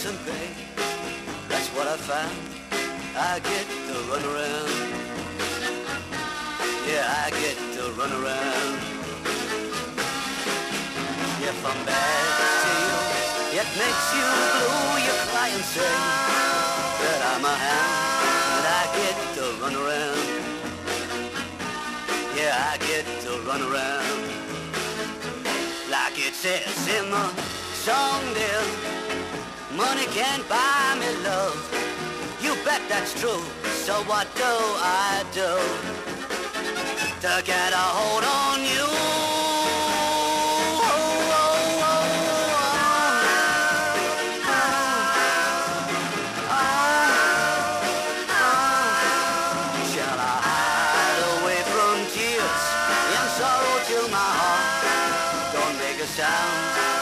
innocent, babe. That's what I found. I get to run around. Yeah, I get to run around. If I'm bad to you, it makes you blue. You cry and say that I'm a hound, and I get to run around. Yeah, I get to run around. Like it says in the song there, money can't buy me love. You bet that's true. So what do I do to get a hold on you? Shall I hide away from tears and sorrow till my heart don't make a sound?